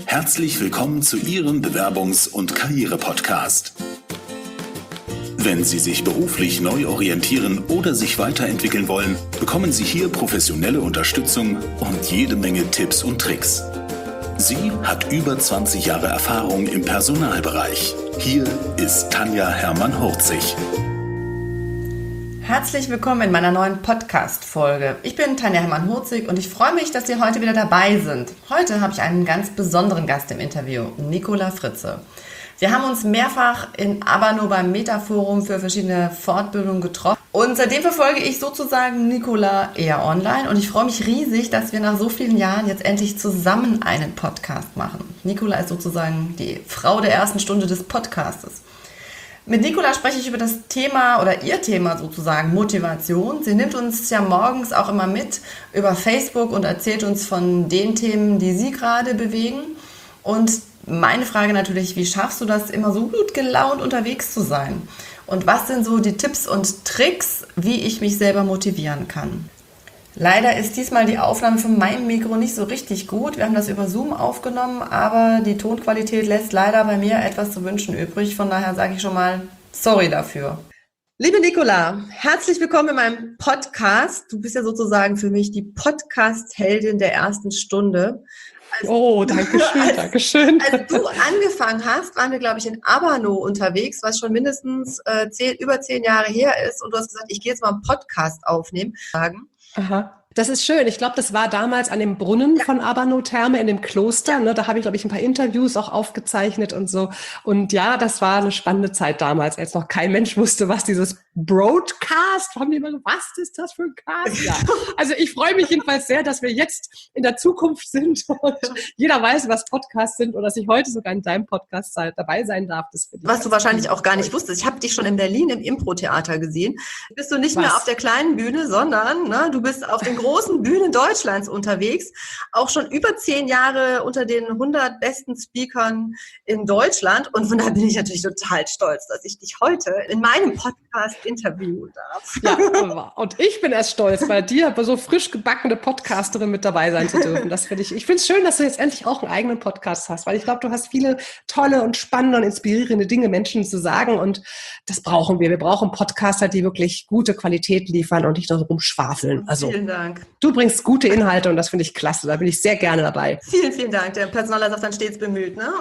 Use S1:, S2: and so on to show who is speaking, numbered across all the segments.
S1: Herzlich willkommen zu Ihrem Bewerbungs- und Karriere-Podcast. Wenn Sie sich beruflich neu orientieren oder sich weiterentwickeln wollen, bekommen Sie hier professionelle Unterstützung und jede Menge Tipps und Tricks. Sie hat über 20 Jahre Erfahrung im Personalbereich. Hier ist Tanja Hermann-Hurzig.
S2: Herzlich willkommen in meiner neuen Podcast-Folge. Ich bin Tanja Hermann-Hurzig und ich freue mich, dass Sie heute wieder dabei sind. Heute habe ich einen ganz besonderen Gast im Interview, Nicola Fritze. Wir haben uns mehrfach in Abano beim Metaforum für verschiedene Fortbildungen getroffen und seitdem verfolge ich sozusagen Nicola eher online und ich freue mich riesig, dass wir nach so vielen Jahren jetzt endlich zusammen einen Podcast machen. Nicola ist sozusagen die Frau der ersten Stunde des Podcastes. Mit Nicola spreche ich über das Thema oder ihr Thema sozusagen Motivation. Sie nimmt uns ja morgens auch immer mit über Facebook und erzählt uns von den Themen, die sie gerade bewegen. Und meine Frage natürlich, wie schaffst du das, immer so gut gelaunt unterwegs zu sein? Und was sind so die Tipps und Tricks, wie ich mich selber motivieren kann? Leider ist diesmal die Aufnahme von meinem Mikro nicht so richtig gut. Wir haben das über Zoom aufgenommen, aber die Tonqualität lässt leider bei mir etwas zu wünschen übrig. Von daher sage ich schon mal sorry dafür. Liebe Nicola, herzlich willkommen in meinem Podcast. Du bist ja sozusagen für mich die Podcast-Heldin der ersten Stunde.
S3: Danke schön.
S2: Als du angefangen hast, waren wir, glaube ich, in Abano unterwegs, was schon mindestens über 10 Jahre her ist. Und du hast gesagt, ich gehe jetzt mal einen Podcast aufnehmen.
S3: Aha. Das ist schön. Ich glaube, das war damals an dem Brunnen von Abano Therme in dem Kloster. Ne? Da habe ich, glaube ich, ein paar Interviews auch aufgezeichnet und so. Und ja, das war eine spannende Zeit damals, als noch kein Mensch wusste, was dieses Broadcast, haben die immer so, was ist das für ein Cast? Ja. Also ich freue mich jedenfalls sehr, dass wir jetzt in der Zukunft sind und jeder weiß, was Podcasts sind und dass ich heute sogar in deinem Podcast dabei sein darf. Das
S2: was du wahrscheinlich auch gar nicht wusstest. Ich habe dich schon in Berlin im Impro-Theater gesehen. Bist du nicht mehr auf der kleinen Bühne, sondern du bist auf den großen Bühnen Deutschlands unterwegs. Auch schon über 10 Jahre unter den 100 besten Speakern in Deutschland. Und von daher bin ich natürlich total stolz, dass ich dich heute in meinem Podcast interviewen darf.
S3: Ja, und ich bin erst stolz, bei dir so frisch gebackene Podcasterin mit dabei sein zu dürfen. Das finde ich. Ich finde es schön, dass du jetzt endlich auch einen eigenen Podcast hast, weil ich glaube, du hast viele tolle und spannende und inspirierende Dinge Menschen zu sagen und das brauchen wir. Wir brauchen Podcaster, die wirklich gute Qualität liefern und nicht nur rumschwafeln. Also,
S2: vielen Dank.
S3: Du bringst gute Inhalte und das finde ich klasse. Da bin ich sehr gerne dabei.
S2: Vielen, vielen Dank. Der Personaler sagt dann stets bemüht, ne?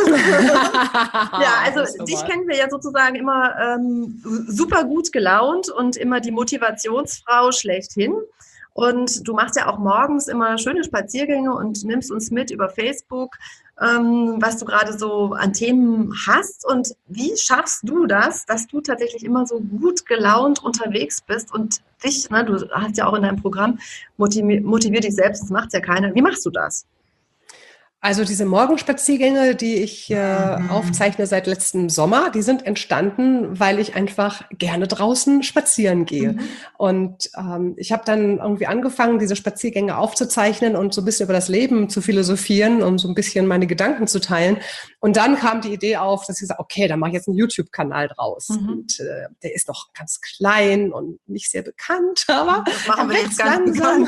S2: Ja, also dich kennen wir ja sozusagen immer super gut gelaunt und immer die Motivationsfrau schlechthin. Und du machst ja auch morgens immer schöne Spaziergänge und nimmst uns mit über Facebook, was du gerade so an Themen hast. Und wie schaffst du das, dass du tatsächlich immer so gut gelaunt unterwegs bist und dich, du hast ja auch in deinem Programm, motivier dich selbst, das macht ja keiner. Wie machst du das?
S3: Also diese Morgenspaziergänge, die ich aufzeichne seit letztem Sommer, die sind entstanden, weil ich einfach gerne draußen spazieren gehe. Und ich habe dann irgendwie angefangen, diese Spaziergänge aufzuzeichnen und so ein bisschen über das Leben zu philosophieren, um so ein bisschen meine Gedanken zu teilen. Und dann kam die Idee auf, dass ich sage, okay, dann mache ich jetzt einen YouTube-Kanal draus. Und der ist noch ganz klein und nicht sehr bekannt, aber
S2: das machen wir jetzt ganz langsam.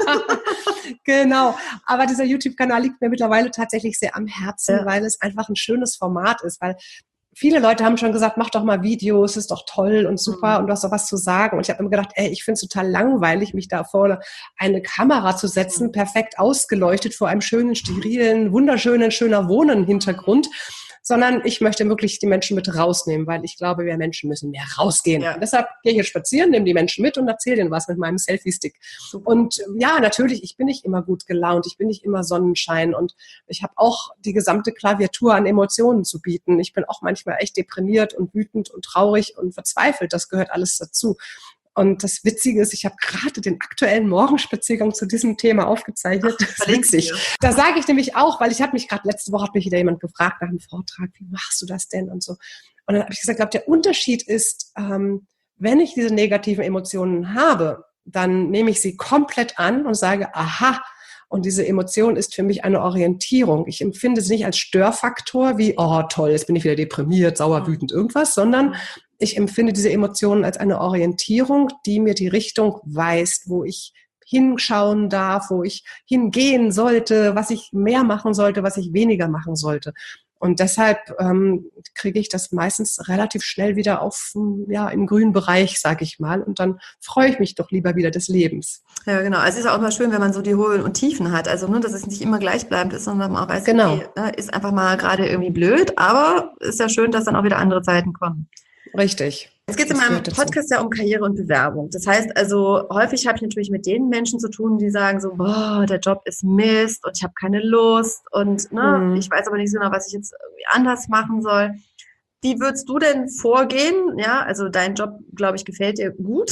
S3: Genau, aber dieser YouTube-Kanal liegt mir mittlerweile tatsächlich sehr am Herzen, weil es einfach ein schönes Format ist, weil viele Leute haben schon gesagt, mach doch mal Videos, ist doch toll und super und du hast doch was zu sagen. Und ich habe immer gedacht, ich finde es total langweilig, mich da vor eine Kamera zu setzen, perfekt ausgeleuchtet vor einem schönen, sterilen, wunderschönen, schöner Wohnen-Hintergrund, sondern ich möchte wirklich die Menschen mit rausnehmen, weil ich glaube, wir Menschen müssen mehr rausgehen. Ja. Und deshalb gehe ich hier spazieren, nehme die Menschen mit und erzähle denen was mit meinem Selfie-Stick. Super. Und ja, natürlich, ich bin nicht immer gut gelaunt, ich bin nicht immer Sonnenschein und ich habe auch die gesamte Klaviatur an Emotionen zu bieten. Ich bin auch manchmal echt deprimiert und wütend und traurig und verzweifelt. Das gehört alles dazu. Und das Witzige ist, ich habe gerade den aktuellen Morgenspaziergang zu diesem Thema aufgezeichnet. Das ist witzig. Da sage ich nämlich auch, weil letzte Woche hat mich wieder jemand gefragt nach einem Vortrag, wie machst du das denn und so. Und dann habe ich gesagt, ich glaube, der Unterschied ist, wenn ich diese negativen Emotionen habe, dann nehme ich sie komplett an und sage, aha, und diese Emotion ist für mich eine Orientierung. Ich empfinde sie nicht als Störfaktor wie, oh toll, jetzt bin ich wieder deprimiert, sauer, wütend, irgendwas, sondern ich empfinde diese Emotionen als eine Orientierung, die mir die Richtung weist, wo ich hinschauen darf, wo ich hingehen sollte, was ich mehr machen sollte, was ich weniger machen sollte. Und deshalb kriege ich das meistens relativ schnell wieder im grünen Bereich, sage ich mal. Und dann freue ich mich doch lieber wieder des Lebens.
S2: Ja, genau. Es ist auch mal schön, wenn man so die Höhen und Tiefen hat. Also, dass es nicht immer gleichbleibend ist, sondern man auch weiß,
S3: Genau.
S2: Okay, ist einfach mal gerade irgendwie blöd, aber ist ja schön, dass dann auch wieder andere Zeiten kommen.
S3: Richtig.
S2: Jetzt geht es in meinem Podcast ja um Karriere und Bewerbung. Das heißt also, häufig habe ich natürlich mit den Menschen zu tun, die sagen so, boah, der Job ist Mist und ich habe keine Lust und ich weiß aber nicht so genau, was ich jetzt irgendwie anders machen soll. Wie würdest du denn vorgehen? Ja, also dein Job, glaube ich, gefällt dir gut.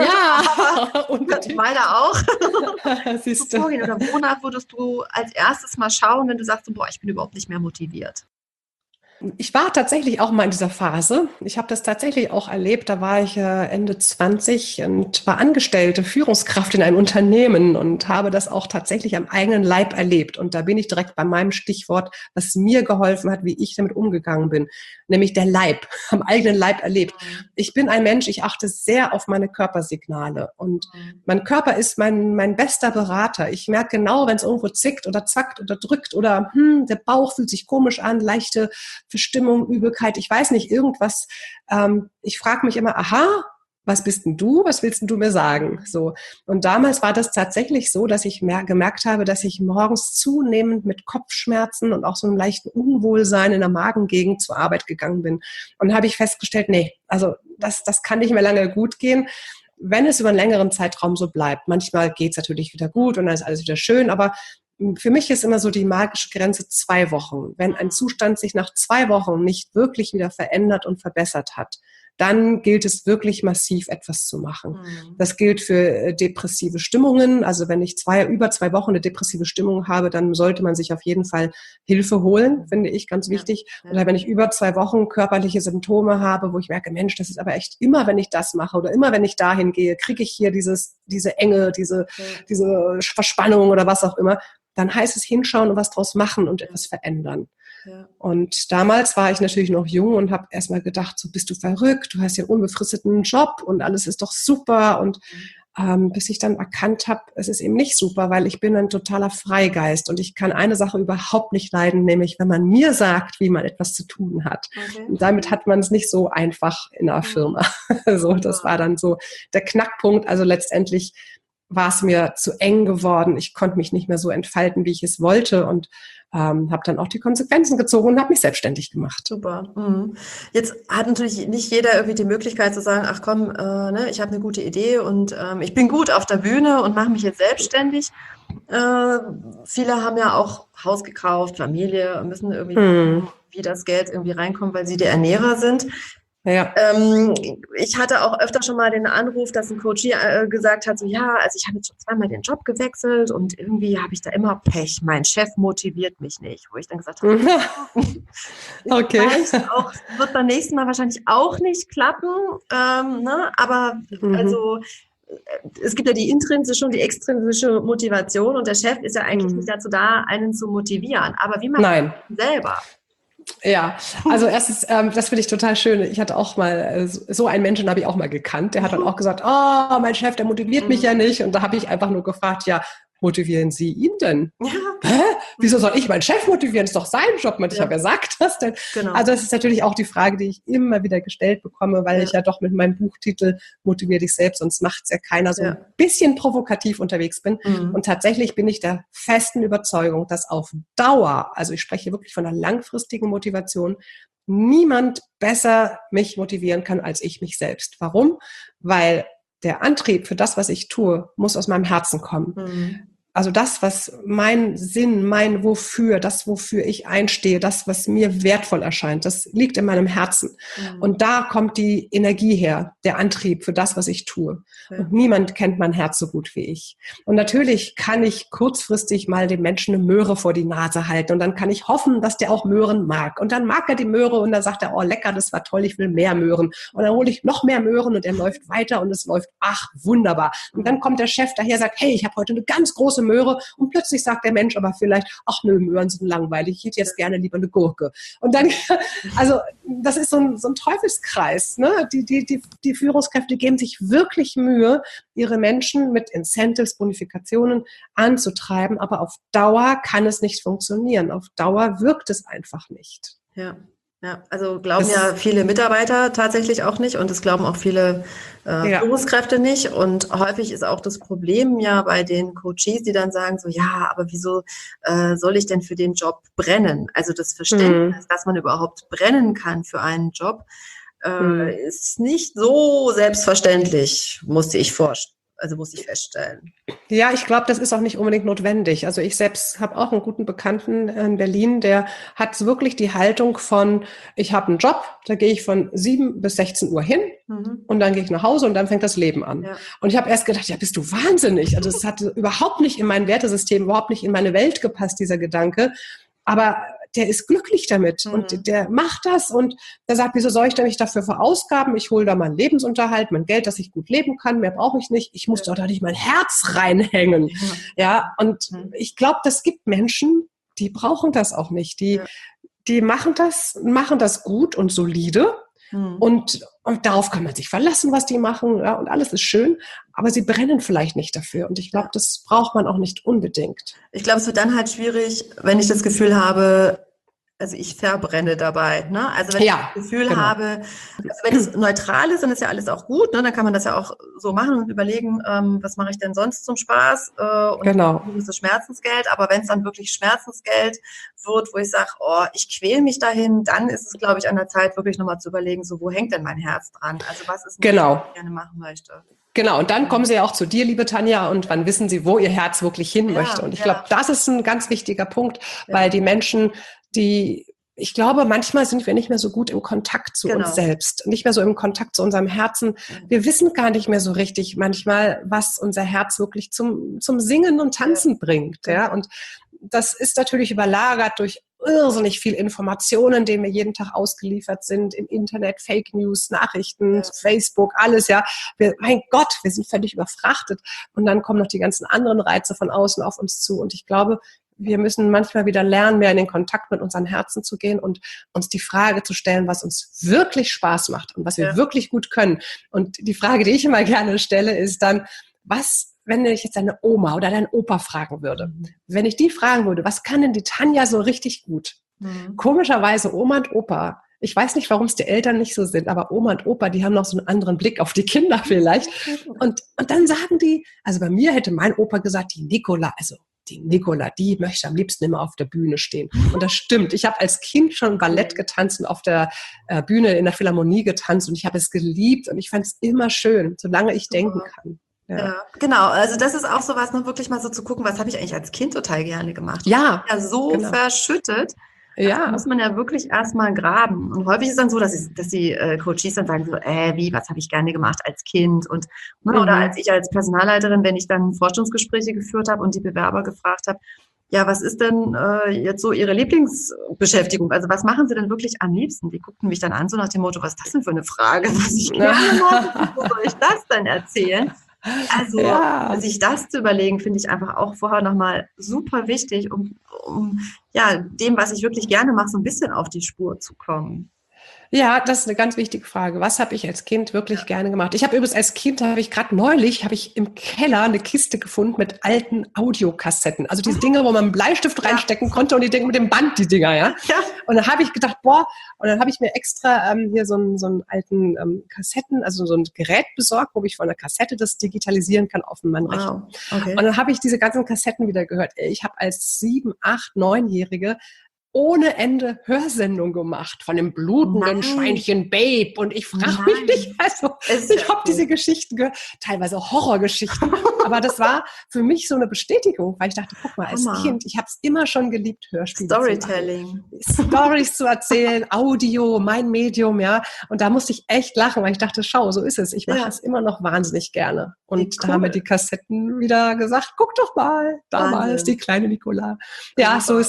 S3: Ja, unbedingt.
S2: Meiner auch.
S3: Siehst du.
S2: Vorgehen oder wonach würdest du als erstes mal schauen, wenn du sagst, so, boah, ich bin überhaupt nicht mehr motiviert?
S3: Ich war tatsächlich auch mal in dieser Phase. Ich habe das tatsächlich auch erlebt. Da war ich Ende 20 und war angestellte Führungskraft in einem Unternehmen und habe das auch tatsächlich am eigenen Leib erlebt. Und da bin ich direkt bei meinem Stichwort, was mir geholfen hat, wie ich damit umgegangen bin, nämlich der Leib, am eigenen Leib erlebt. Ich bin ein Mensch, ich achte sehr auf meine Körpersignale und mein Körper ist mein bester Berater. Ich merke genau, wenn es irgendwo zickt oder zackt oder drückt oder der Bauch fühlt sich komisch an, leichte Verstimmung, Übelkeit, ich weiß nicht, irgendwas. Ich frage mich immer, aha, was bist denn du? Was willst denn du mir sagen? So. Und damals war das tatsächlich so, dass ich gemerkt habe, dass ich morgens zunehmend mit Kopfschmerzen und auch so einem leichten Unwohlsein in der Magengegend zur Arbeit gegangen bin. Und da habe ich festgestellt, nee, also das kann nicht mehr lange gut gehen, wenn es über einen längeren Zeitraum so bleibt. Manchmal geht es natürlich wieder gut und dann ist alles wieder schön, aber für mich ist immer so die magische Grenze 2 Wochen. Wenn ein Zustand sich nach 2 Wochen nicht wirklich wieder verändert und verbessert hat, dann gilt es wirklich massiv etwas zu machen. Das gilt für depressive Stimmungen. Also wenn ich über 2 Wochen eine depressive Stimmung habe, dann sollte man sich auf jeden Fall Hilfe holen, finde ich ganz wichtig. Oder wenn ich über 2 Wochen körperliche Symptome habe, wo ich merke, Mensch, das ist aber echt immer, wenn ich das mache oder immer, wenn ich dahin gehe, kriege ich hier diese Enge, diese Verspannung oder was auch immer, dann heißt es hinschauen und was draus machen und etwas verändern. Ja. Und damals war ich natürlich noch jung und habe erstmal gedacht, so bist du verrückt, du hast ja einen unbefristeten Job und alles ist doch super. Und bis ich dann erkannt habe, es ist eben nicht super, weil ich bin ein totaler Freigeist und ich kann eine Sache überhaupt nicht leiden, nämlich wenn man mir sagt, wie man etwas zu tun hat. Okay. Und damit hat man es nicht so einfach in einer Firma. So, das war dann so der Knackpunkt. Also letztendlich war es mir zu eng geworden. Ich konnte mich nicht mehr so entfalten, wie ich es wollte und habe dann auch die Konsequenzen gezogen und habe mich selbstständig gemacht.
S2: Super. Jetzt hat natürlich nicht jeder irgendwie die Möglichkeit zu sagen, ach komm, ich habe eine gute Idee und ich bin gut auf der Bühne und mache mich jetzt selbstständig. Viele haben ja auch Haus gekauft, Familie, müssen irgendwie wie das Geld irgendwie reinkommt, weil sie die Ernährer sind. Ja. Ich hatte auch öfter schon mal den Anruf, dass ein Coach gesagt hat, so ja, also ich habe jetzt schon 2-mal den Job gewechselt und irgendwie habe ich da immer Pech. Mein Chef motiviert mich nicht. Wo ich dann gesagt habe, okay. Wird beim nächsten Mal wahrscheinlich auch nicht klappen. Aber also es gibt ja die intrinsische und die extrinsische Motivation und der Chef ist ja eigentlich nicht dazu da, einen zu motivieren. Aber wie macht man das selber?
S3: Ja, also erstens, das finde ich total schön. Ich hatte auch mal, so einen Menschen habe ich auch mal gekannt, der hat dann auch gesagt, oh, mein Chef, der motiviert mich ja nicht. Und da habe ich einfach nur gefragt, ja, motivieren Sie ihn denn? Ja. Hä? Wieso soll ich meinen Chef motivieren? Das ist doch sein Job. Ich habe ja sagt das denn. Genau. Also das ist natürlich auch die Frage, die ich immer wieder gestellt bekomme, weil ich ja doch mit meinem Buchtitel Motivier dich selbst, sonst macht es ja keiner, so ein bisschen provokativ unterwegs bin. Und tatsächlich bin ich der festen Überzeugung, dass auf Dauer, also ich spreche wirklich von einer langfristigen Motivation, niemand besser mich motivieren kann als ich mich selbst. Warum? Weil der Antrieb für das, was ich tue, muss aus meinem Herzen kommen. Also das, was mein Sinn, mein Wofür, das, wofür ich einstehe, das, was mir wertvoll erscheint, das liegt in meinem Herzen. Und da kommt die Energie her, der Antrieb für das, was ich tue. Und niemand kennt mein Herz so gut wie ich. Und natürlich kann ich kurzfristig mal dem Menschen eine Möhre vor die Nase halten und dann kann ich hoffen, dass der auch Möhren mag. Und dann mag er die Möhre und dann sagt er, oh lecker, das war toll, ich will mehr Möhren. Und dann hole ich noch mehr Möhren und er läuft weiter und es läuft, ach, wunderbar. Und dann kommt der Chef daher und sagt, hey, ich habe heute eine ganz große Möhre und plötzlich sagt der Mensch aber vielleicht, ach nö, Möhren sind langweilig, ich hätte jetzt gerne lieber eine Gurke. Und dann, also das ist so ein Teufelskreis. Ne? Die Führungskräfte geben sich wirklich Mühe, ihre Menschen mit Incentives, Bonifikationen anzutreiben, aber auf Dauer kann es nicht funktionieren. Auf Dauer wirkt es einfach nicht.
S2: Ja. Ja, also glauben ja viele Mitarbeiter tatsächlich auch nicht und es glauben auch viele Führungskräfte nicht. Und häufig ist auch das Problem ja bei den Coaches, die dann sagen so, ja, aber wieso soll ich denn für den Job brennen? Also das Verständnis, dass man überhaupt brennen kann für einen Job, ist nicht so selbstverständlich, musste ich feststellen.
S3: Ja, ich glaube, das ist auch nicht unbedingt notwendig. Also ich selbst habe auch einen guten Bekannten in Berlin, der hat wirklich die Haltung von, ich habe einen Job, da gehe ich von 7 bis 16 Uhr hin und dann gehe ich nach Hause und dann fängt das Leben an. Ja. Und ich habe erst gedacht, ja, bist du wahnsinnig. Also es hat überhaupt nicht in mein Wertesystem, überhaupt nicht in meine Welt gepasst, dieser Gedanke. Aber der ist glücklich damit und der macht das und der sagt, wieso soll ich denn mich dafür verausgaben? Ich hole da meinen Lebensunterhalt, mein Geld, dass ich gut leben kann, mehr brauche ich nicht. Ich muss doch da nicht mein Herz reinhängen. Ja, und ich glaube, das gibt Menschen, die brauchen das auch nicht. Die machen das gut und solide. Und darauf kann man sich verlassen, was die machen, ja, und alles ist schön, aber sie brennen vielleicht nicht dafür. Und ich glaube, das braucht man auch nicht unbedingt.
S2: Ich glaube, es wird dann halt schwierig, wenn ich das Gefühl habe, also ich verbrenne dabei. Ne? Also wenn ich das Gefühl habe, also wenn es neutral ist, dann ist ja alles auch gut. Ne? Dann kann man das ja auch so machen und überlegen, was mache ich denn sonst zum Spaß? Und ist das Schmerzensgeld. Aber wenn es dann wirklich Schmerzensgeld wird, wo ich sage, oh, ich quäle mich dahin, dann ist es, glaube ich, an der Zeit, wirklich nochmal zu überlegen, so wo hängt denn mein Herz dran? Also was ist das, was ich gerne machen möchte?
S3: Genau, und dann kommen sie ja auch zu dir, liebe Tanja, und wann wissen sie, wo ihr Herz wirklich hin möchte. Und ich glaube, das ist ein ganz wichtiger Punkt, weil die Menschen, ich glaube, manchmal sind wir nicht mehr so gut im Kontakt zu uns selbst, nicht mehr so im Kontakt zu unserem Herzen. Wir wissen gar nicht mehr so richtig manchmal, was unser Herz wirklich zum Singen und Tanzen bringt. Ja, und das ist natürlich überlagert durch irrsinnig viel Informationen, denen wir jeden Tag ausgeliefert sind, im Internet, Fake News, Nachrichten, Facebook, alles, ja. Mein Gott, wir sind völlig überfrachtet. Und dann kommen noch die ganzen anderen Reize von außen auf uns zu. Und ich glaube, wir müssen manchmal wieder lernen, mehr in den Kontakt mit unseren Herzen zu gehen und uns die Frage zu stellen, was uns wirklich Spaß macht und was wir wirklich gut können. Und die Frage, die ich immer gerne stelle, ist dann, wenn ich jetzt deine Oma oder deinen Opa fragen würde, wenn ich die fragen würde, was kann denn die Tanja so richtig gut? Komischerweise Oma und Opa, ich weiß nicht, warum es die Eltern nicht so sind, aber Oma und Opa, die haben noch so einen anderen Blick auf die Kinder vielleicht. Und dann sagen die, also bei mir hätte mein Opa gesagt, die Nicola, die möchte am liebsten immer auf der Bühne stehen. Und das stimmt. Ich habe als Kind schon Ballett getanzt und auf der Bühne in der Philharmonie getanzt und ich habe es geliebt und ich fand es immer schön, solange ich denken kann.
S2: Ja, genau. Also das ist auch so was, ne, wirklich mal so zu gucken, was habe ich eigentlich als Kind total gerne gemacht.
S3: Ja,
S2: so verschüttet. Da muss man ja wirklich erstmal graben. Und häufig ist es dann so, dass die Coaches dann sagen so, was habe ich gerne gemacht als Kind? Und oder als ich als Personalleiterin, wenn ich dann Forschungsgespräche geführt habe und die Bewerber gefragt habe, ja, was ist denn jetzt so Ihre Lieblingsbeschäftigung? Also was machen Sie denn wirklich am liebsten? Die guckten mich dann an, so nach dem Motto, was ist das denn für eine Frage? Was ich gerne mache? Wo soll ich das denn erzählen? Also sich das zu überlegen, finde ich einfach auch vorher nochmal super wichtig, um dem, was ich wirklich gerne mache, so ein bisschen auf die Spur zu kommen.
S3: Ja, das ist eine ganz wichtige Frage. Was habe ich als Kind wirklich gerne gemacht? Ich habe übrigens als Kind, neulich im Keller eine Kiste gefunden mit alten Audiokassetten. Also diese Dinger, wo man einen Bleistift reinstecken konnte und die Dinger mit dem Band, die Dinger, ja. Und dann habe ich gedacht, und dann habe ich mir extra hier so einen alten Kassetten, also so ein Gerät besorgt, wo ich von der Kassette das digitalisieren kann auf meinem Rechner. Okay. Und dann habe ich diese ganzen Kassetten wieder gehört. Ich habe als 7-, 8-, 9-Jährige ohne Ende Hörsendung gemacht von dem blutenden Schweinchen Babe und ich frage mich nicht, also ich habe diese Geschichten gehört, teilweise Horrorgeschichten, aber das war für mich so eine Bestätigung, weil ich dachte, guck mal, als Kind, ich habe es immer schon geliebt, Hörspiele
S2: Storytelling.
S3: Storys zu erzählen, Audio, mein Medium, ja, und da musste ich echt lachen, weil ich dachte, schau, so ist es, ich mache es immer noch wahnsinnig gerne und da haben mir die Kassetten wieder gesagt, guck doch mal, damals die kleine Nicola. Ja, so ist es.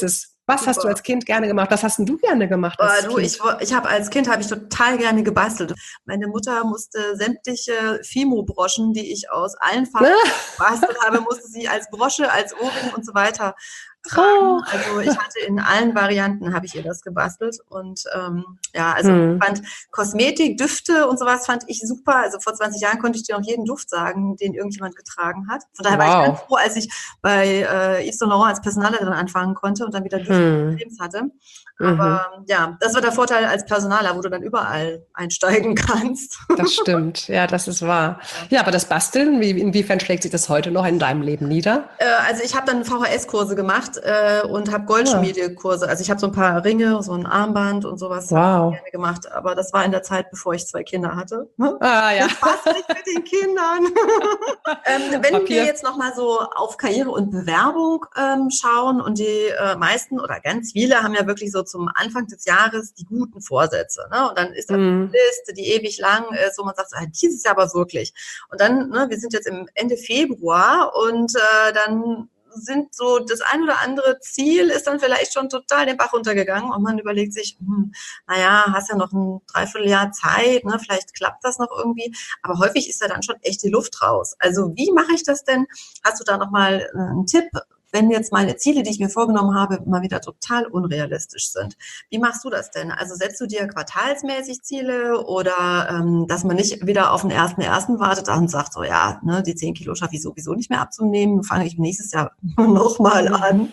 S3: Was hast du als Kind gerne gemacht? Was hast denn du gerne gemacht als Kind?
S2: Als Kind habe ich total gerne gebastelt. Meine Mutter musste sämtliche Fimo-Broschen, die ich aus allen Farben gebastelt habe, musste sie als Brosche, als Ohrring und so weiter tragen.
S3: Oh.
S2: Also ich hatte in allen Varianten, habe ich ihr das gebastelt. Und ich fand Kosmetik, Düfte und sowas fand ich super. Also vor 20 Jahren konnte ich dir noch jeden Duft sagen, den irgendjemand getragen hat. Von daher war ich ganz froh, als ich bei Yves Saint Laurent als Personalerin anfangen konnte und dann wieder Düfte hatte. Aber das war der Vorteil als Personaler, wo du dann überall einsteigen kannst.
S3: Das stimmt, ja, das ist wahr. Ja, aber das Basteln, inwiefern schlägt sich das heute noch in deinem Leben nieder?
S2: Also ich habe dann VHS-Kurse gemacht und habe Goldschmiedekurse. Also ich habe so ein paar Ringe, so ein Armband und sowas gerne gemacht. Aber das war in der Zeit, bevor ich 2 Kinder hatte.
S3: Ah, ja.
S2: Das passt nicht mit den Kindern. Wenn wir jetzt nochmal so auf Karriere und Bewerbung schauen und die meisten oder ganz viele haben ja wirklich so zum Anfang des Jahres die guten Vorsätze. Ne? Und dann ist da eine Liste, die ewig lang ist, wo man sagt, dieses Jahr aber wirklich. Und dann, wir sind jetzt im Ende Februar und dann sind so das ein oder andere Ziel ist dann vielleicht schon total den Bach runtergegangen und man überlegt sich, hast ja noch ein Dreivierteljahr Zeit, ne? Vielleicht klappt das noch irgendwie, aber häufig ist ja dann schon echt die Luft raus. Also wie mache ich das denn? Hast du da nochmal einen Tipp, wenn jetzt meine Ziele, die ich mir vorgenommen habe, mal wieder total unrealistisch sind? Wie machst du das denn? Also setzt du dir quartalsmäßig Ziele oder dass man nicht wieder auf den 1.1. wartet und sagt, so die 10 Kilo schaffe ich sowieso nicht mehr abzunehmen, fange ich nächstes Jahr nochmal an?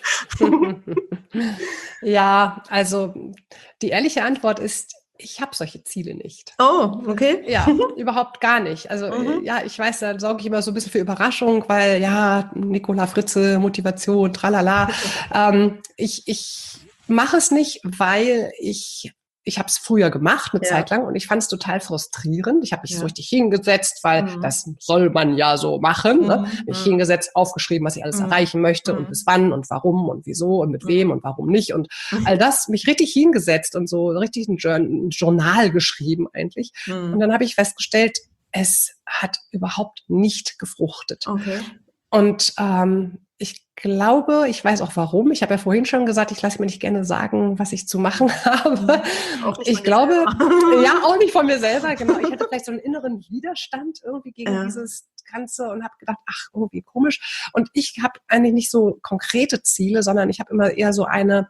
S3: Ja, also die ehrliche Antwort ist, ich habe solche Ziele nicht.
S2: Oh, okay.
S3: Ja, überhaupt gar nicht. Also ich weiß, da sorge ich immer so ein bisschen für Überraschung, weil Nicola Fritze, Motivation, tralala. Ich mache es nicht, weil ich habe es früher gemacht, eine Zeit lang, und ich fand es total frustrierend. Ich habe mich so richtig hingesetzt, weil das soll man ja so machen. Ne? Mich hingesetzt, aufgeschrieben, was ich alles erreichen möchte und bis wann und warum und wieso und mit wem und warum nicht. Und all das, mich richtig hingesetzt und so richtig ein Journal geschrieben eigentlich. Und dann habe ich festgestellt, es hat überhaupt nicht gefruchtet.
S2: Okay.
S3: Und ich glaube, ich weiß auch warum. Ich habe ja vorhin schon gesagt, ich lasse mir nicht gerne sagen, was ich zu machen habe. Ich glaube, auch nicht von mir selber, genau. Ich hatte vielleicht so einen inneren Widerstand irgendwie gegen dieses Ganze und habe gedacht, irgendwie komisch. Und ich habe eigentlich nicht so konkrete Ziele, sondern ich habe immer eher nennen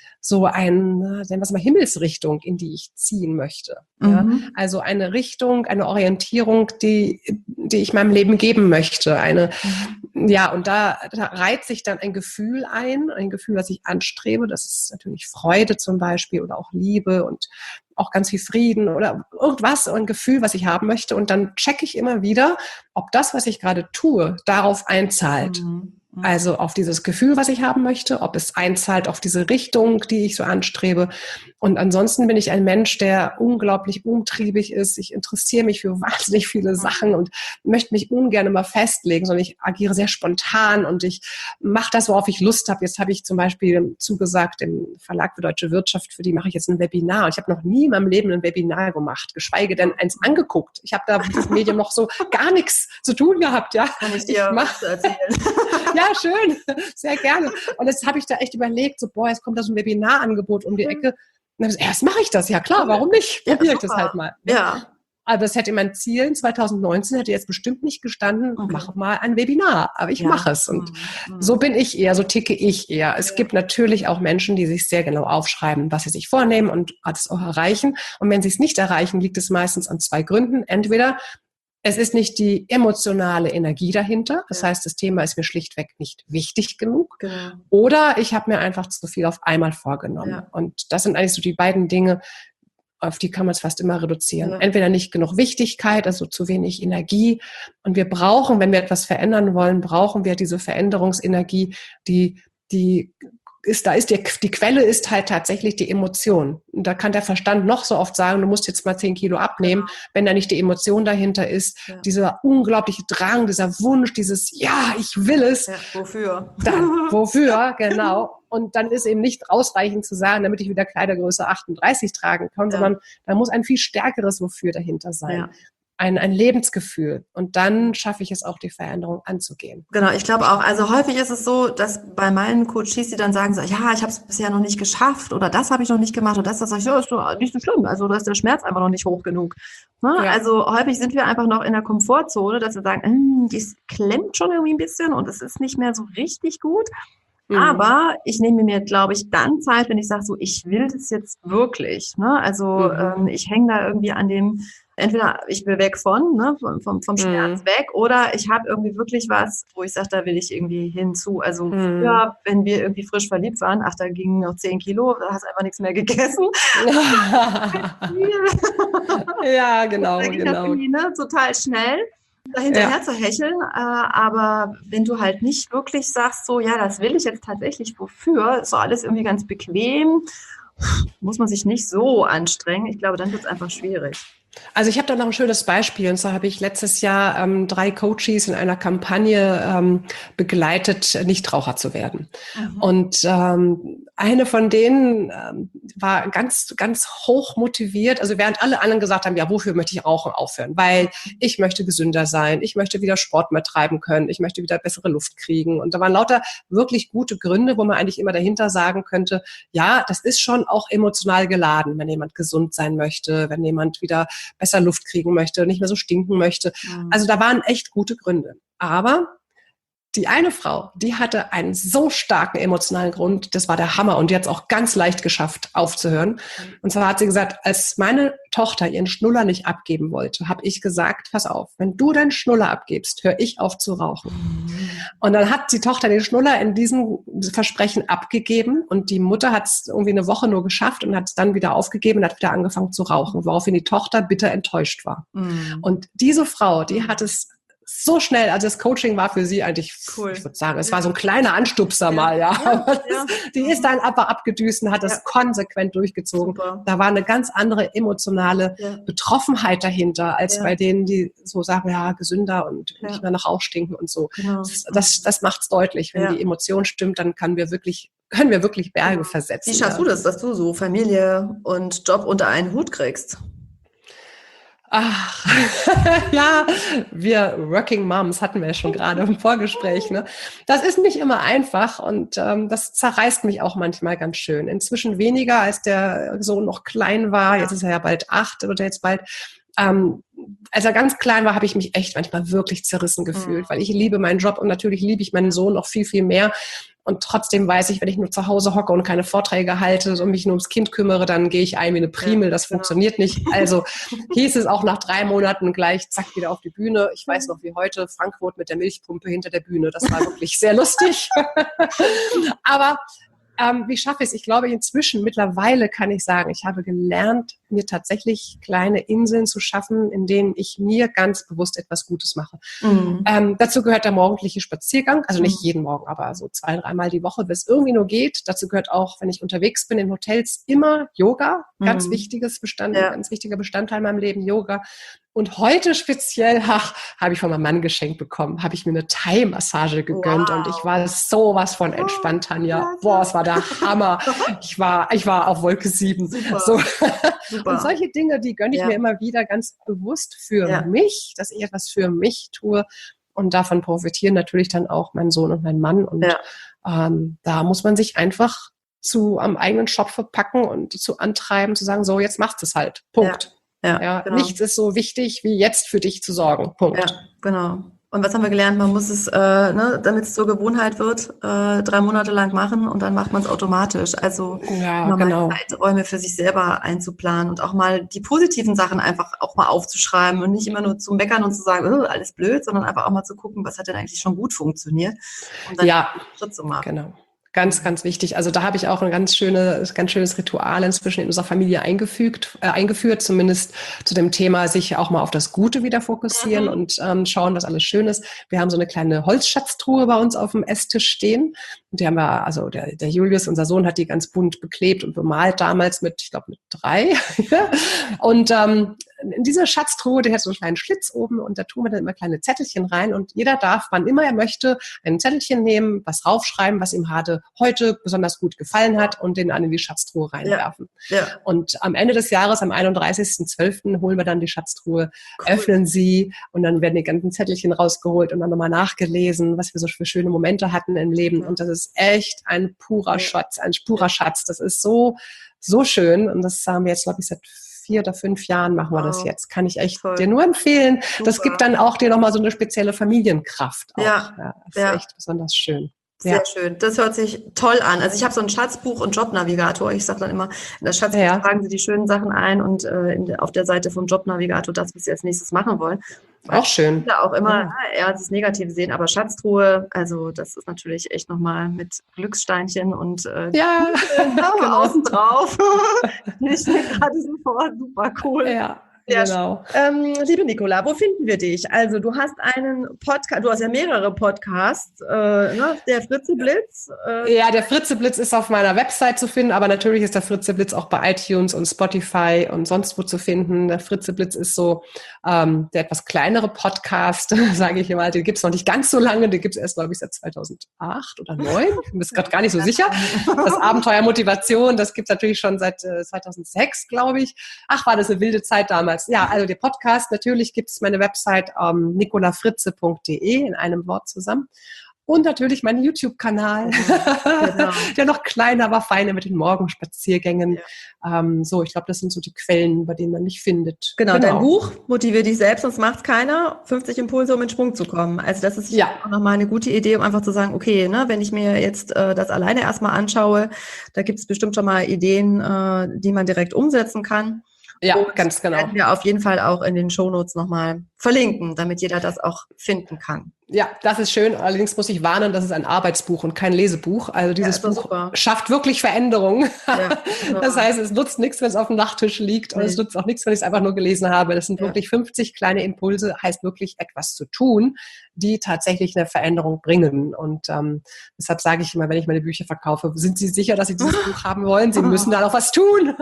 S3: wir es mal, Himmelsrichtung, in die ich ziehen möchte. Ja? Also eine Richtung, eine Orientierung, die ich meinem Leben geben möchte. Und da reiht sich dann ein Gefühl ein, was ich anstrebe. Das ist natürlich Freude zum Beispiel oder auch Liebe und auch ganz viel Frieden oder irgendwas, ein Gefühl, was ich haben möchte. Und dann checke ich immer wieder, ob das, was ich gerade tue, darauf einzahlt. Also auf dieses Gefühl, was ich haben möchte, ob es einzahlt auf diese Richtung, die ich so anstrebe. Und ansonsten bin ich ein Mensch, der unglaublich umtriebig ist. Ich interessiere mich für wahnsinnig viele Sachen und möchte mich ungern immer festlegen, sondern ich agiere sehr spontan und ich mache das, worauf ich Lust habe. Jetzt habe ich zum Beispiel zugesagt, im Verlag für Deutsche Wirtschaft, für die mache ich jetzt ein Webinar. Und ich habe noch nie in meinem Leben ein Webinar gemacht, geschweige denn eins angeguckt. Ich habe da mit diesem Medium noch so gar nichts zu tun gehabt. Ja,
S2: kann ich dir was erzählen?
S3: Ja, schön, sehr gerne. Und jetzt habe ich da echt überlegt, jetzt kommt da so ein Webinarangebot um die Ecke. Und dann habe ich gesagt, erst mache ich das. Ja klar, warum nicht? Probiere ich das halt mal.
S2: Ja.
S3: Aber das hätte in meinen Zielen 2019 hätte jetzt bestimmt nicht gestanden, mache mal ein Webinar. Aber ich mache es. Und so bin ich eher, so ticke ich eher. Es gibt natürlich auch Menschen, die sich sehr genau aufschreiben, was sie sich vornehmen und das auch erreichen. Und wenn sie es nicht erreichen, liegt es meistens an 2 Gründen. Entweder es ist nicht die emotionale Energie dahinter. Das heißt, das Thema ist mir schlichtweg nicht wichtig genug.
S2: Genau.
S3: Oder ich habe mir einfach zu viel auf einmal vorgenommen.
S2: Ja.
S3: Und das sind eigentlich so die beiden Dinge, auf die kann man es fast immer reduzieren.
S2: Ja.
S3: Entweder nicht genug Wichtigkeit, also zu wenig Energie. Und wir brauchen, wenn wir etwas verändern wollen, brauchen wir diese Veränderungsenergie, die Quelle ist halt tatsächlich die Emotion. Und da kann der Verstand noch so oft sagen, du musst jetzt mal 10 Kilo abnehmen, wenn da nicht die Emotion dahinter ist, dieser unglaubliche Drang, dieser Wunsch, dieses, ja, ich will es.
S2: Ja, wofür?
S3: Wofür, genau. Und dann ist eben nicht ausreichend zu sagen, damit ich wieder Kleidergröße 38 tragen kann, sondern da muss ein viel stärkeres Wofür dahinter sein.
S2: Ja.
S3: ein Lebensgefühl. Und dann schaffe ich es auch, die Veränderung anzugehen.
S2: Genau, ich glaube auch. Also häufig ist es so, dass bei meinen Coaches, die dann sagen so, ja, ich habe es bisher noch nicht geschafft oder das habe ich noch nicht gemacht und das sage ich, ja, ist doch nicht so schlimm. Also da ist der Schmerz einfach noch nicht hoch genug. Ne?
S3: Ja.
S2: Also häufig sind wir einfach noch in der Komfortzone, dass wir sagen, die klemmt schon irgendwie ein bisschen und es ist nicht mehr so richtig gut. Aber ich nehme mir, glaube ich, dann Zeit, wenn ich sage, so, ich will das jetzt wirklich. Ne? Also ich hänge da irgendwie an dem, entweder ich will weg vom Schmerz weg, oder ich habe irgendwie wirklich was, wo ich sage, da will ich irgendwie hinzu. Also früher, wenn wir irgendwie frisch verliebt waren, da gingen noch 10 Kilo, da hast du einfach nichts mehr gegessen.
S3: Ja, genau,
S2: Da ging das irgendwie, total schnell. Dahinterher zu hecheln, aber wenn du halt nicht wirklich sagst, so, ja, das will ich jetzt tatsächlich, wofür, ist so alles irgendwie ganz bequem, muss man sich nicht so anstrengen. Ich glaube, dann wird es einfach schwierig.
S3: Also ich habe da noch ein schönes Beispiel, und zwar habe ich letztes Jahr 3 Coaches in einer Kampagne begleitet, Nichtraucher zu werden. Und eine von denen war ganz, ganz hoch motiviert, also während alle anderen gesagt haben, ja, wofür möchte ich Rauchen aufhören? Weil ich möchte gesünder sein, ich möchte wieder Sport mehr treiben können, ich möchte wieder bessere Luft kriegen. Und da waren lauter wirklich gute Gründe, wo man eigentlich immer dahinter sagen könnte, ja, das ist schon auch emotional geladen, wenn jemand gesund sein möchte, wenn jemand wieder besser Luft kriegen möchte, nicht mehr so stinken möchte. Also da waren echt gute Gründe. Aber die eine Frau, die hatte einen so starken emotionalen Grund, das war der Hammer, und die hat es auch ganz leicht geschafft, aufzuhören. Und zwar hat sie gesagt, als meine Tochter ihren Schnuller nicht abgeben wollte, habe ich gesagt, pass auf, wenn du deinen Schnuller abgibst, höre ich auf zu rauchen. Und dann hat die Tochter den Schnuller in diesem Versprechen abgegeben, und die Mutter hat es irgendwie eine Woche nur geschafft und hat es dann wieder aufgegeben und hat wieder angefangen zu rauchen, woraufhin die Tochter bitter enttäuscht war. Und diese Frau, die hat es so schnell, also das Coaching war für sie eigentlich, cool. Ich würde sagen, es war so ein kleiner Anstupser mal, die ist dann aber abgedüst und hat das konsequent durchgezogen. Super. Da war eine ganz andere emotionale Betroffenheit dahinter, als bei denen, die so sagen, ja, gesünder und nicht mehr nach Rauch stinken und so. Genau. Das macht's deutlich. Wenn die Emotion stimmt, dann können wir wirklich Berge versetzen.
S2: Wie schaffst du das, dass du so Familie und Job unter einen Hut kriegst?
S3: Ach, ja, wir Working Moms hatten wir ja schon gerade im Vorgespräch. Ne? Das ist nicht immer einfach, und das zerreißt mich auch manchmal ganz schön. Inzwischen weniger, als der Sohn noch klein war. Jetzt ist er ja bald 8 oder jetzt bald. Als er ganz klein war, habe ich mich echt manchmal wirklich zerrissen gefühlt, weil ich liebe meinen Job und natürlich liebe ich meinen Sohn noch viel, viel mehr. Und trotzdem weiß ich, wenn ich nur zu Hause hocke und keine Vorträge halte und mich nur ums Kind kümmere, dann gehe ich ein wie eine Primel. Das funktioniert nicht. Also hieß es auch nach 3 Monaten gleich, zack, wieder auf die Bühne. Ich weiß noch wie heute, Frankfurt mit der Milchpumpe hinter der Bühne. Das war wirklich sehr lustig. Aber wie schaffe ich es? Ich glaube, mittlerweile kann ich sagen, ich habe gelernt, mir tatsächlich kleine Inseln zu schaffen, in denen ich mir ganz bewusst etwas Gutes mache. Dazu gehört der morgendliche Spaziergang, also nicht jeden Morgen, aber so 2-3 Mal die Woche, wenn es irgendwie nur geht. Dazu gehört auch, wenn ich unterwegs bin in Hotels, immer Yoga, ganz wichtiger Bestandteil in meinem Leben, Yoga. Und heute speziell, habe ich von meinem Mann geschenkt bekommen, habe ich mir eine Thai-Massage gegönnt, und ich war sowas von entspannt, Tanja. Boah, es war der Hammer. Ich war auf Wolke 7. Super. So. Super. Und solche Dinge, die gönne ich mir immer wieder ganz bewusst für mich, dass ich etwas für mich tue. Und davon profitieren natürlich dann auch mein Sohn und mein Mann. Und da muss man sich einfach am eigenen Schopf packen und zu antreiben, zu sagen, so, jetzt machst du es halt. Punkt. Ja, genau. Nichts ist so wichtig, wie jetzt für dich zu sorgen. Punkt. Ja,
S2: genau. Und was haben wir gelernt? Man muss es, damit es zur Gewohnheit wird, 3 Monate lang machen, und dann macht man es automatisch. Also mal Zeiträume für sich selber einzuplanen und auch mal die positiven Sachen einfach auch mal aufzuschreiben und nicht immer nur zu meckern und zu sagen, alles blöd, sondern einfach auch mal zu gucken, was hat denn eigentlich schon gut funktioniert, und dann einen Schritt zu machen.
S3: Genau. Ganz, ganz wichtig. Also da habe ich auch ein ganz schönes Ritual inzwischen in unserer Familie eingeführt, zumindest zu dem Thema, sich auch mal auf das Gute wieder fokussieren und schauen, was alles schön ist. Wir haben so eine kleine Holzschatztruhe bei uns auf dem Esstisch stehen. Und die haben wir, also der Julius, unser Sohn, hat die ganz bunt beklebt und bemalt damals mit 3. Und in diese Schatztruhe, die hat so einen kleinen Schlitz oben und da tun wir dann immer kleine Zettelchen rein und jeder darf, wann immer er möchte, ein Zettelchen nehmen, was raufschreiben, was ihm gerade heute besonders gut gefallen hat und den dann in die Schatztruhe reinwerfen. Ja. Und am Ende des Jahres, am 31.12. holen wir dann die Schatztruhe, öffnen sie und dann werden die ganzen Zettelchen rausgeholt und dann nochmal nachgelesen, was wir so für schöne Momente hatten im Leben. Und das ist echt ein purer Schatz, ein purer Schatz. Das ist so schön und das haben wir jetzt, glaube ich, seit 4 oder 5 Jahren machen wir das jetzt. Kann ich echt dir nur empfehlen. Super. Das gibt dann auch dir nochmal so eine spezielle Familienkraft. Auch. Ja, das ist echt besonders schön.
S2: Sehr schön. Das hört sich toll an. Also ich habe so ein Schatzbuch und Jobnavigator. Ich sage dann immer, in das Schatzbuch tragen Sie die schönen Sachen ein und auf der Seite vom Jobnavigator das, was Sie als nächstes machen wollen.
S3: Auch schön.
S2: Viele auch immer eher das Negative sehen, aber Schatztruhe, also das ist natürlich echt nochmal mit Glückssteinchen und außen drauf. Ich stelle gerade so vor, super cool. Ja. Genau. Liebe Nicola, wo finden wir dich? Also du hast einen Podcast, du hast ja mehrere Podcasts, ne? Der Fritzeblitz.
S3: Ja, der Fritzeblitz ist auf meiner Website zu finden, aber natürlich ist der Fritzeblitz auch bei iTunes und Spotify und sonst wo zu finden. Der Fritzeblitz ist so der etwas kleinere Podcast, sage ich immer. Den gibt es noch nicht ganz so lange, den gibt es erst, glaube ich, seit 2008 oder 2009. Ich bin mir gerade gar nicht so sicher. Das Abenteuer Motivation, das gibt es natürlich schon seit 2006, glaube ich. Ach, war das eine wilde Zeit damals. Ja, also der Podcast, natürlich gibt es meine Website nicolafritze.de in einem Wort zusammen. Und natürlich meinen YouTube-Kanal, der noch kleiner, aber feiner mit den Morgenspaziergängen. Ja. Ich glaube, das sind so die Quellen, bei denen man mich findet.
S2: Genau. Dein Buch, Motivier dich selbst, sonst macht's keiner. 50 Impulse, um in Schwung zu kommen. Also das ist auch nochmal eine gute Idee, um einfach zu sagen, okay, ne, wenn ich mir jetzt das alleine erstmal anschaue, da gibt es bestimmt schon mal Ideen, die man direkt umsetzen kann.
S3: Ja, ganz genau.
S2: Werden wir auf jeden Fall auch in den Shownotes nochmal verlinken, damit jeder das auch finden kann.
S3: Ja, das ist schön. Allerdings muss ich warnen, das ist ein Arbeitsbuch und kein Lesebuch. Also dieses Buch schafft wirklich Veränderungen. Ja, das heißt, es nutzt nichts, wenn es auf dem Nachttisch liegt und es nutzt auch nichts, wenn ich es einfach nur gelesen habe. Das sind wirklich 50 kleine Impulse, heißt wirklich etwas zu tun, die tatsächlich eine Veränderung bringen. Und deshalb sage ich immer, wenn ich meine Bücher verkaufe, sind Sie sicher, dass Sie dieses Buch haben wollen? Sie müssen da noch was tun.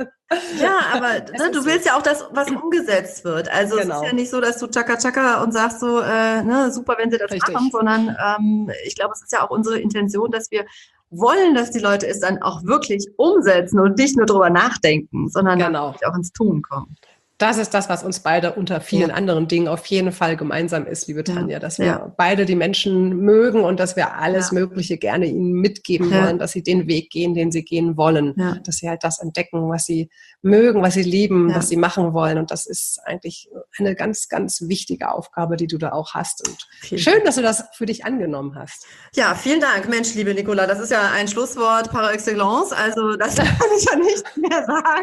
S2: Ja, aber du willst ja auch, dass was umgesetzt wird. Also es ist ja nicht so, dass du tschakka und sagst so, super, wenn sie das machen, sondern ich glaube, es ist ja auch unsere Intention, dass wir wollen, dass die Leute es dann auch wirklich umsetzen und nicht nur drüber nachdenken, sondern auch ins Tun kommen.
S3: Das ist das, was uns beide unter vielen anderen Dingen auf jeden Fall gemeinsam ist, liebe Tanja, dass wir beide die Menschen mögen und dass wir alles Mögliche gerne ihnen mitgeben wollen, dass sie den Weg gehen, den sie gehen wollen, dass sie halt das entdecken, was sie mögen, was sie lieben, was sie machen wollen. Und das ist eigentlich eine ganz, ganz wichtige Aufgabe, die du da auch hast. Und schön, dass du das für dich angenommen hast.
S2: Ja, vielen Dank. Mensch, liebe Nicola, das ist ja ein Schlusswort par excellence. Also das kann ich ja nicht mehr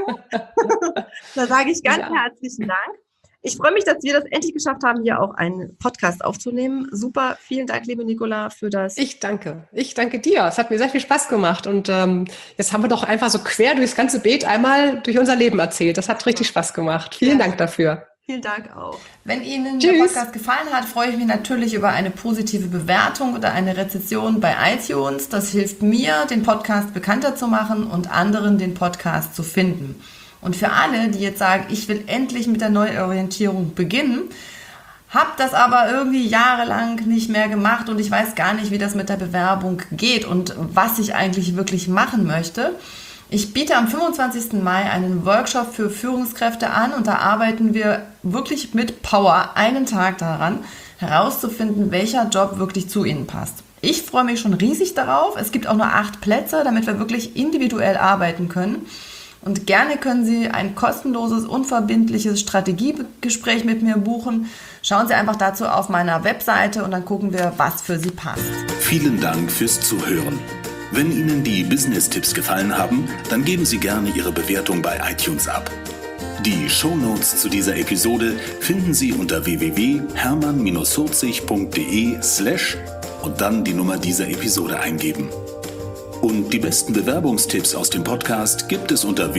S2: sagen. Da sage ich ganz herzlichen Dank. Ich freue mich, dass wir das endlich geschafft haben, hier auch einen Podcast aufzunehmen. Super, vielen Dank, liebe Nicola, für das.
S3: Ich danke dir. Es hat mir sehr viel Spaß gemacht und jetzt haben wir doch einfach so quer durchs ganze Beet einmal durch unser Leben erzählt. Das hat richtig Spaß gemacht. Vielen Dank dafür.
S2: Vielen Dank auch. Wenn Ihnen der Podcast gefallen hat, freue ich mich natürlich über eine positive Bewertung oder eine Rezension bei iTunes. Das hilft mir, den Podcast bekannter zu machen und anderen den Podcast zu finden. Und für alle, die jetzt sagen, ich will endlich mit der Neuorientierung beginnen, habe das aber irgendwie jahrelang nicht mehr gemacht und ich weiß gar nicht, wie das mit der Bewerbung geht und was ich eigentlich wirklich machen möchte. Ich biete am 25. Mai einen Workshop für Führungskräfte an und da arbeiten wir wirklich mit Power einen Tag daran, herauszufinden, welcher Job wirklich zu Ihnen passt. Ich freue mich schon riesig darauf. Es gibt auch nur 8 Plätze, damit wir wirklich individuell arbeiten können. Und gerne können Sie ein kostenloses, unverbindliches Strategiegespräch mit mir buchen. Schauen Sie einfach dazu auf meiner Webseite und dann gucken wir, was für Sie passt.
S1: Vielen Dank fürs Zuhören. Wenn Ihnen die Business-Tipps gefallen haben, dann geben Sie gerne Ihre Bewertung bei iTunes ab. Die Shownotes zu dieser Episode finden Sie unter www.hermann-40.de/ und dann die Nummer dieser Episode eingeben. Und die besten Bewerbungstipps aus dem Podcast gibt es unter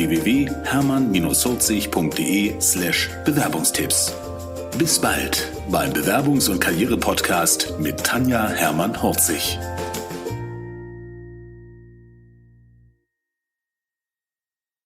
S1: www.hermann-40.de/Bewerbungstipps. Bis bald beim Bewerbungs- und Karriere-Podcast mit Tanja Hermann-Horzig.